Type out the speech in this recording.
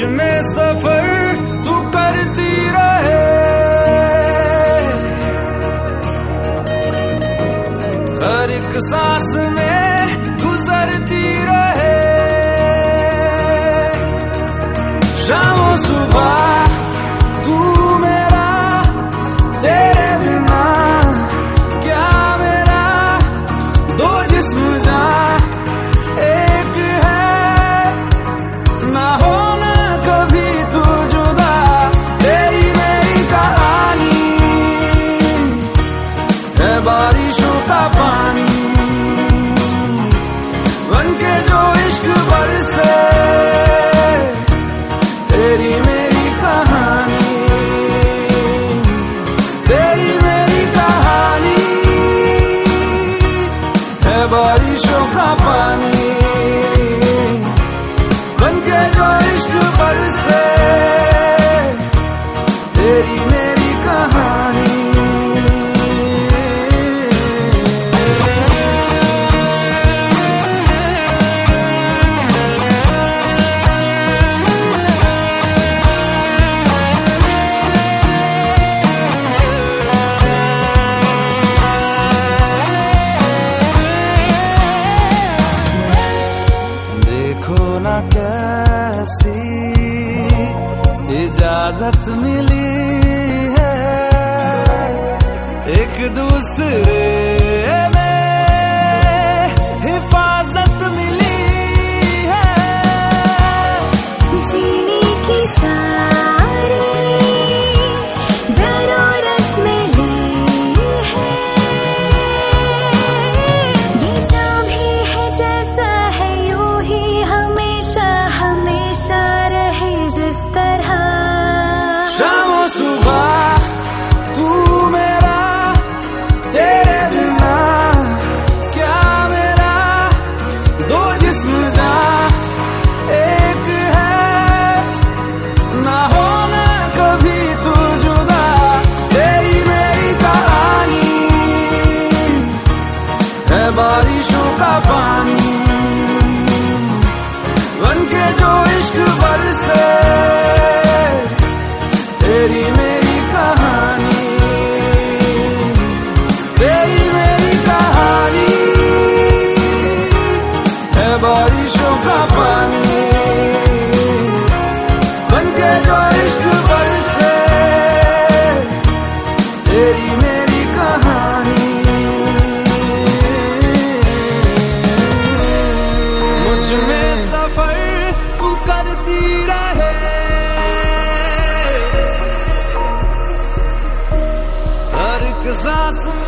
में सफर तू करती रहे, हर एक सांस में गुजरती रहे। शामों सुबह तू मेरा, तेरे बिना क्या मेरा, दो जिस्म जान एक है, ना होना कभी तू जुदा। तेरी मेरी कहानी है बारिशों का पानी, बनके जो इश्क बरसे। तेरी मेरी कहानी, तेरी मेरी कहानी है बारिशों का पानी, बनके जो इश्क बरसे। तेरी मेरी कहानी। देखो ना कैसी इजाजत मिली है, एक दूसरे में हिफाजत मिली है। जीने की सारी जरूरत मिली है, ये जो भी है जैसा है यूं ही हमेशा हमेशा रहे जिस तरह। शामों सुबह तू मेरा, तेरे बिना क्या मेरा, दो जिस्म जान एक है, ना होना कभी तू जुदा। तेरी मेरी कहानी है बारिशों का पानी, बनके जो इश्क बरसे। तेरी मेरी कहानी, तेरी मेरी कहानी है बारिशों का पानी, बनके जो इश्क बरसे। तेरी मेरी कहानी। मुझ में सफर तू करती रहे, हर एक सांस